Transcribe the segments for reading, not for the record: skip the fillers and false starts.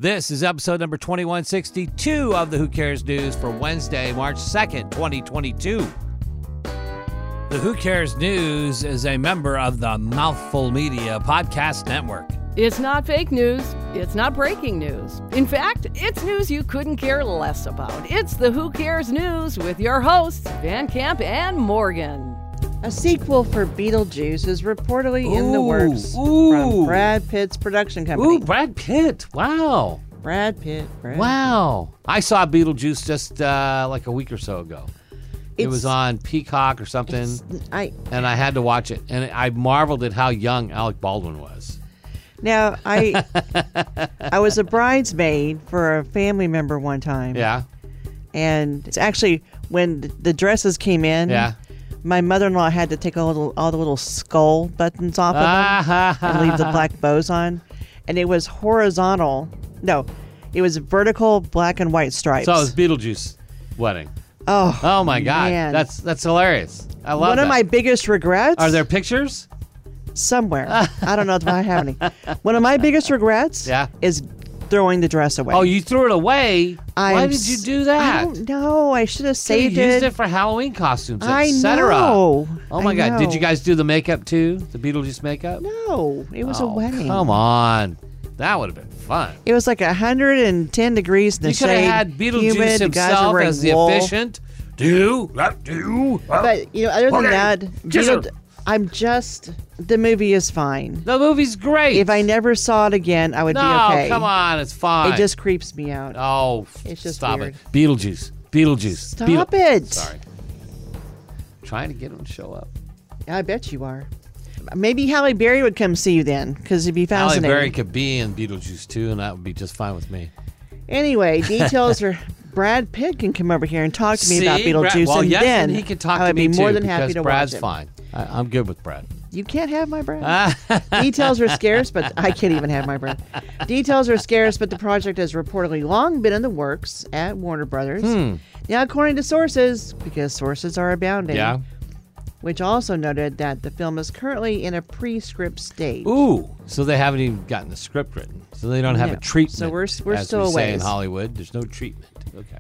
This is episode number 2162 of the Who Cares News for Wednesday, March 2nd, 2022. The Who Cares News is a member of the Mouthful Media Podcast Network. It's not fake news. It's not breaking news. In fact, it's news you couldn't care less about. It's the Who Cares News with your hosts, Van Camp and Morgan. A sequel for Beetlejuice is reportedly in the works from Brad Pitt's production company. Ooh, Brad Pitt. Wow. Brad Pitt. Wow. I saw Beetlejuice just like a week or so ago. It was on Peacock or something, and I had to watch it. And I marveled at how young Alec Baldwin was. Now, I was a bridesmaid for a family member one time. Yeah. And it's actually, when the dresses came in, my mother-in-law had to take all the little skull buttons off of them and leave the black bows on. And it was horizontal. No, it was vertical black and white stripes. So it was Beetlejuice wedding. Oh my God. Man. That's hilarious. I love that. One of my biggest regrets. Are there pictures? Somewhere. I don't know if I have any. One of my biggest regrets is throwing the dress away. Oh, you threw it away? Why did you do that? I don't know. I should have saved it. You used it for Halloween costumes, I etc. know. Oh my God. Did you guys do the makeup too? The Beetlejuice makeup? No. It was a wedding. Come on. That would have been fun. It was like 110 degrees in the shade. You could have had Beetlejuice himself as the efficient. But, other than that, the movie is fine. The movie's great. If I never saw it again, I would be okay. No, come on, it's fine. It just creeps me out. Oh, it's just stop weird. it. Beetlejuice. Stop it. Sorry. Trying to get him to show up. I bet you are. Maybe Halle Berry would come see you then, because it'd be fascinating. Halle Berry could be in Beetlejuice too, and that would be just fine with me. Anyway, details are Brad Pitt can come over here and talk to me about Beetlejuice, then he could talk to me I would be more than too, happy to Brad's watch it. fine. I'm good with Brad. You can't have my Brad. Details are scarce, but I can't even have my Brad. Details are scarce, but the project has reportedly long been in the works at Warner Brothers. Now, according to sources, because sources are abounding, which also noted that the film is currently in a pre-script stage. Ooh, so they haven't even gotten the script written. So they don't have a treatment. So we're as still we away. say in Hollywood, there's no treatment. Okay.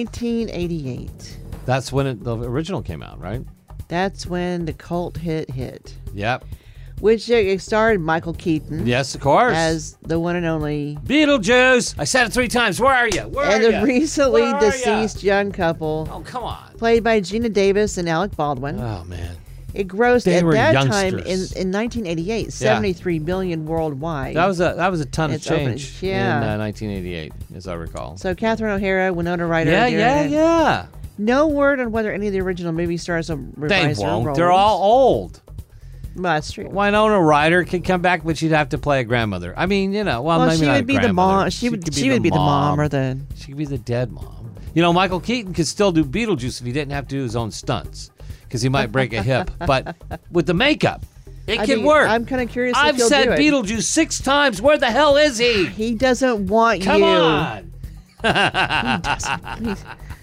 1988. That's when the original came out, right? That's when the cult hit. Yep. Which starred Michael Keaton. Yes, of course. As the one and only Beetlejuice. I said it 3 times. Where are you? And the recently deceased young couple. Oh, come on. Played by Gina Davis and Alec Baldwin. Oh, man. It grossed at that time youngsters. in 1988, $73 million worldwide. That was a ton of change in 1988, as I recall. So Catherine O'Hara, Winona Ryder. Yeah. No word on whether any of the original movie stars will reprise their roles. They're all old. Well, that's true. Winona Ryder could come back, but she'd have to play a grandmother. I mean, maybe she not would be the mom. She would be the mom or the. She could be the dead mom. Michael Keaton could still do Beetlejuice if he didn't have to do his own stunts, because he might break a hip. But with the makeup, it can work. I'm kind of curious. I've said Beetlejuice 6 times. Where the hell is he? He doesn't want you. Come on. He doesn't.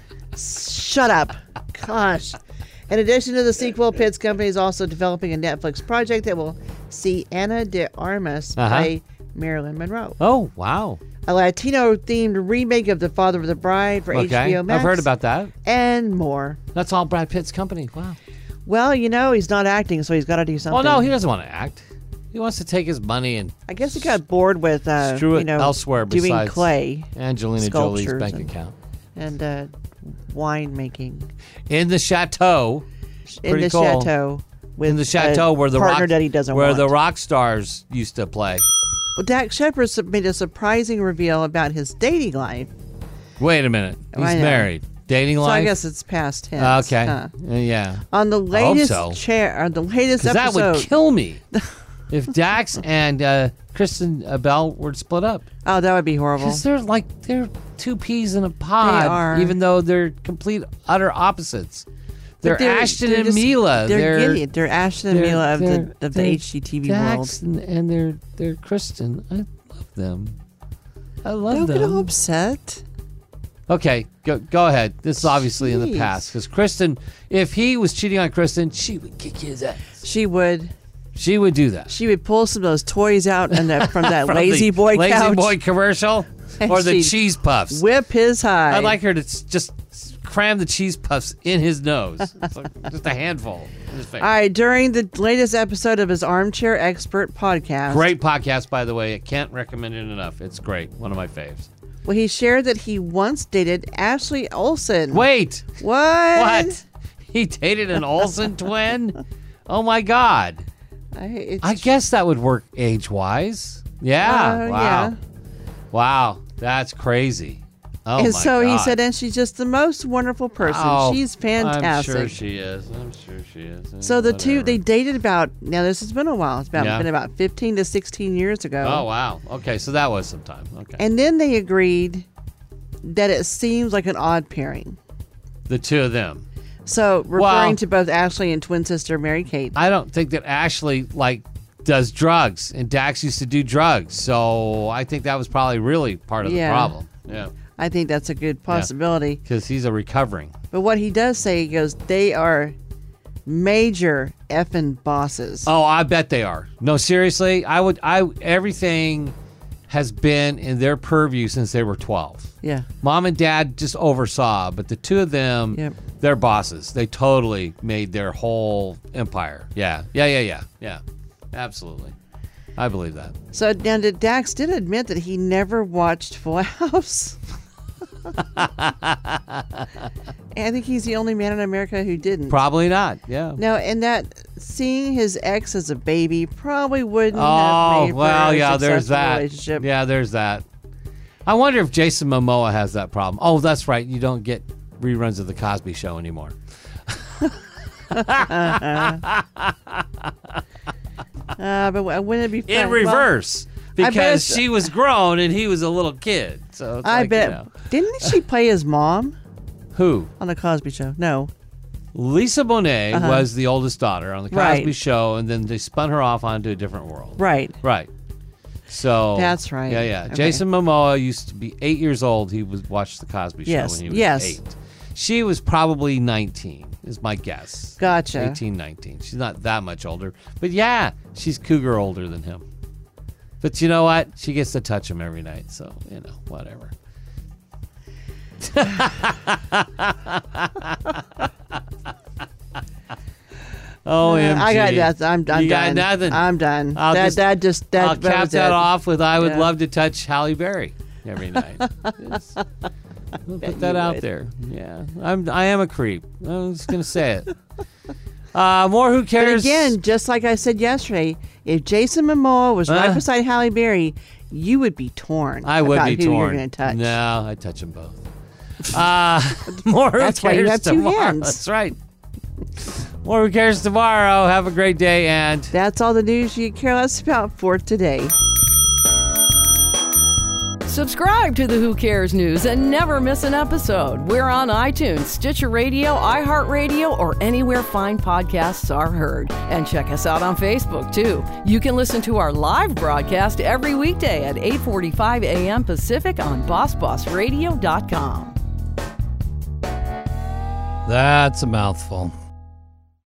Shut up. Gosh. In addition to the sequel, Pitt's company is also developing a Netflix project that will see Ana de Armas play Marilyn Monroe. Oh, wow. A Latino-themed remake of The Father of the Bride for HBO Max. I've heard about that. And more. That's all Brad Pitt's company. Wow. Well, he's not acting, so he's got to do something. Oh, no, he doesn't want to act. He wants to take his money and... I guess he got bored with, strew it elsewhere doing besides clay. Angelina Jolie's bank account. And wine making. In the chateau. In the chateau. In the chateau where the partner that he doesn't where want. the rock stars used to play. Well, Dax Shepard made a surprising reveal about his dating life. Wait a minute. He's married. Dating life? So I guess it's past tense. Okay. Huh? Yeah. On the latest episode. That would kill me if Dax and Kristen Bell were split up. Oh, that would be horrible. Because they're 2 peas in a pod. They are. Even though they're complete, utter opposites. They're Ashton and Mila. They're Ashton and Mila of the HGTV Dax world. And they're Kristen. I love them. I love them. Don't get all upset. Okay, go ahead. This is obviously in the past. Because Kristen, if he was cheating on Kristen, she would kick his ass. She would. She would do that. She would pull some of those toys out from that from Lazy Boy couch. Lazy Boy commercial. Or the She'd cheese puffs. Whip his high. I'd like her to just cram the cheese puffs in his nose. It's like just a handful in his face. All right, during the latest episode of his Armchair Expert podcast. Great podcast, by the way. I can't recommend it enough. It's great. One of my faves. Well, he shared that he once dated Ashley Olsen. Wait. What? What? He dated an Olsen twin? Oh, my God. I guess that would work age-wise. Yeah. Wow. Yeah. Wow. That's crazy. Oh, And my so God. he said, and she's just the most wonderful person. Oh, She's fantastic. I'm sure she is. So the two, Whatever. they dated about, now this has been a while. It's Yeah. been about 15 to 16 years ago. Oh, wow. Okay, so that was some time. Okay. And then they agreed that it seems like an odd pairing. The two of them. So referring Well- to both Ashley and twin sister Mary Kate. I don't think that Ashley, does drugs, and Dax used to do drugs. So I think that was probably really part of the Yeah. problem. Yeah. I think that's a good possibility. Because he's a recovering. But what he does say, he goes, they are major effing bosses. Oh, I bet they are. No, seriously, everything has been in their purview since they were 12. Yeah. Mom and Dad just oversaw, but the two of them, Yep. they're bosses. They totally made their whole empire. Yeah. Absolutely. I believe that. So now Dax did admit that he never watched Full House. And I think he's the only man in America who didn't. Probably not. Yeah. Now, and that seeing his ex as a baby probably wouldn't have Oh, made for well, a yeah, there's successful that. relationship. Yeah, there's that. I wonder if Jason Momoa has that problem. Oh, that's right. You don't get reruns of The Cosby Show anymore. But wouldn't it be fun? In reverse. Because it's- she was grown and he was a little kid. So it's I like, bet. you know. Didn't she play his mom Who? on The Cosby Show? No. Lisa Bonet was the oldest daughter on The Cosby Uh-huh. Right. Show, and then they spun her off onto a different world. Right. Right. So That's right. Yeah. Okay. Jason Momoa used to be 8 years old. He watched The Cosby Show Yes, when he was yes. 8. She was probably 19, is my guess. Gotcha. 18, 19. She's not that much older. But yeah, she's cougar older than him. But you know what? She gets to touch him every night. So, whatever. Oh, I got nothing. I'm done. You got nothing? I'm done. I'll That just- that just that I'll that cap was that it. off with I would Yeah. love to touch Halle Berry every night. We'll put that you out would. there. Yeah, I am a creep. I'm just gonna say it. More Who But Cares? again, just like I said yesterday, if Jason Momoa was right beside Halle Berry, you would be torn. I would about be who torn. You're going to touch. No, I touch them both. More Who That's why you Cares have two tomorrow. hands. That's right. More Who Cares tomorrow. Have a great day, and That's all the news you care less about for today. Subscribe to the Who Cares News and never miss an episode. We're on iTunes, Stitcher Radio, iHeartRadio, or anywhere fine podcasts are heard. And check us out on Facebook, too. You can listen to our live broadcast every weekday at 8:45 a.m. Pacific on BossBossRadio.com. that's a mouthful.